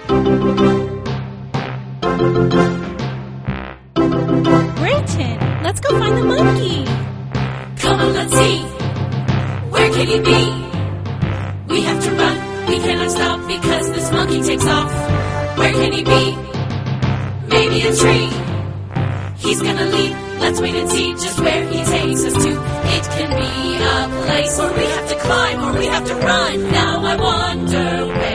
Brenton, let's go find the monkey. Come on, let's see. Where can he be? We have to run. We cannot stop because this monkey takes off. Where can he be? Maybe a tree. He's gonna leap. Let's wait and see just where he takes us to. It can be a place where we have to climb or we have to run. Now I wonder where